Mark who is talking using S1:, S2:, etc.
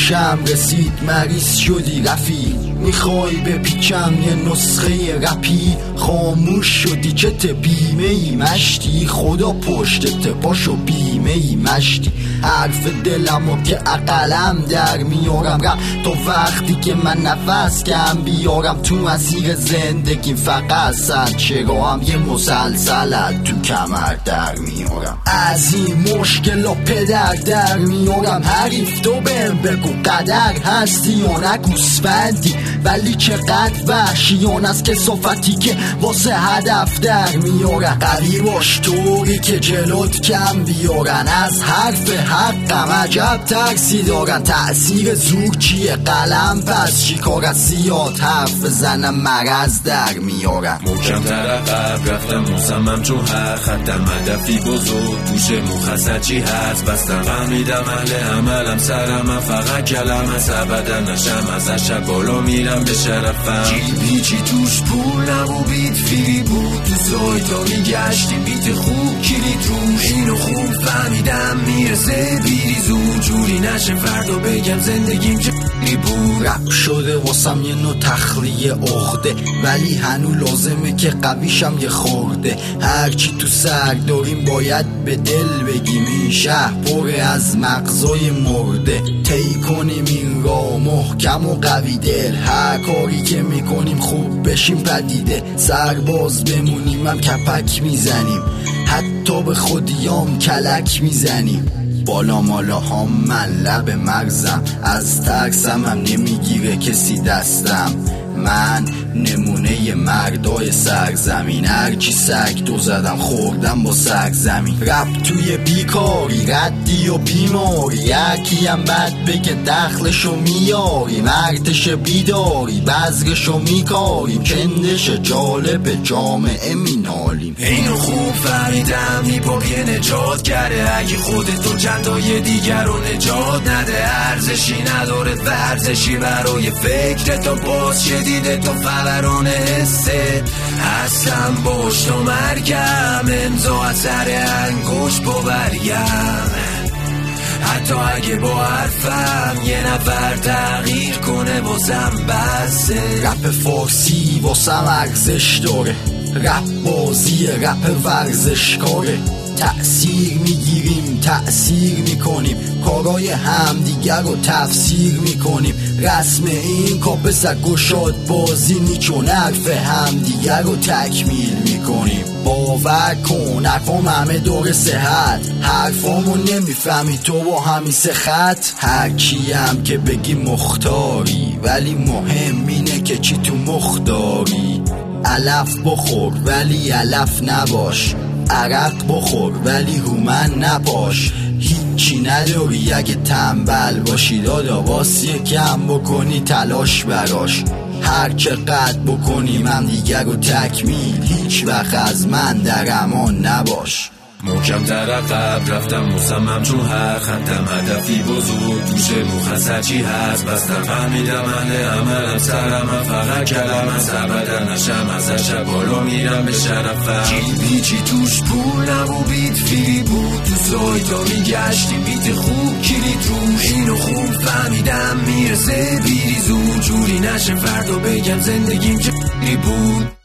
S1: گوشم رسید مریض شدی رفیق، میخوای بپیچم یه نسخه رپی، خاموش شدی چت بیمه ای مشتی، خدا پشتت پاشو بیمه ای مشتی، حرف دلمو که اقلم در میارم رم تا وقتی که من نفس کم بیارم، تو مسیر زندگیم فقط سر چرا هم یه مسلسلت تو کمر در میارم، از این مشکلا پدر در میارم، حریف تو بهم بگو قدر هستی یا نگوسفندی، ولی چقدر وحشیان از کسافتی که واسه هدف در میارن، قوی باش طوری که جلوت کم بیارن، از حرف حقم عجب ترسی دارن، تأثیر زور چیه قلم پس چی کار از زیاد حرف بزنم مرض در میارن،
S2: محکم تر عقب رفتم مصمم چون هر خطم هدفی بزرگ توش مخصد چی هست، بستم فهمیدم اهل عملم سرم، من فقط کلم از ابدا نشم ازش بالا میرم به شرفم، جیبی چی توش پول نبو بیت فری بود، تو سایتا میگشتیم بیت خوب کلید روش، اینو خوب فهمیدم میرسه بیری زود، جوری نشه فردا بگم زندگیم چه بود،
S1: رپ شده واسم یه نوع تخلیه عقده، ولی هنو لازمه که قویشم یه خورده، هرچی تو سر داریم باید به دل بگیم، این شهر پر از مغزای مرده، طی کنیم این راه محکم و قوی دل، هر کاری که میکنیم خوب بشیم پدیده، سرباز بمونیم هم کپک میزنیم، حتی به خودیام کلک میزنیم، بالا مالا هم من لب مغزم، از ترسم هم نمیگیره کسی دستم، من نمونه مردای سرزمین، هرچی سگ دو زدم خوردم با سگ زمین، رب توی بیکاری ردی و بیماری، یکی هم بد بگه دخلشو میاری، مردش بیداری بذرشو میکاریم، کندش جالب جامعه مینالیم،
S2: اینو خوب فهمیدم هیپاپ یه نجات کرده، اگه خودتو چندای دیگر رو نجات نده، ارزشی نداره ورزشی برای فکرتو باز شدیده تو فوران حسه، هستم باش تو مرگم، امضا اثر انگوش باوریم، حتی اگه با حرفم یه نفر تغییر کنه واسم بسه،
S1: رپ فارسی واسم ارزش داره، رپ بازی رپ ورزشکاره، تأثیر میگیریم تأثیر میکنیم، کارای همدیگر رو تفسیر میکنیم، رسم این کاپس گشاد بازی نی، چون حرف همدیگر رو تکمیل میکنیم، باور کن حرفام همه دور صحت، حرفامو نمیفهمی تو با همین سه خط، هرکی هم که بگی مختاری، ولی مهم اینه که چی تو مختاری، علف بخور ولی علف نباش، عرق بخور ولی هومن نباش، هیچی نداری اگه تنبل باشی، دادا واسه کم بکنی تلاش براش، هر چقدر بکنیم هم دیگر رو تکمیل، هیچ وقت از من در امان نباش،
S2: محکم تر عقب رفتم مصمم چون هر خطم هدفی بزرگ توش مخصد چی هست، بستم فهمیدم اهل عملم سرم، من فقط کلم از ابدا نشم ازش بالا میرم به شرفم، جیبی چی توش پول نبو بیت فری بود، تو سایتا میگشتیم بیت خوب کلید روش، اینو خوب فهمیدم میرسه بیری زود، جوری نشه فردا بگم زندگیم چه بود.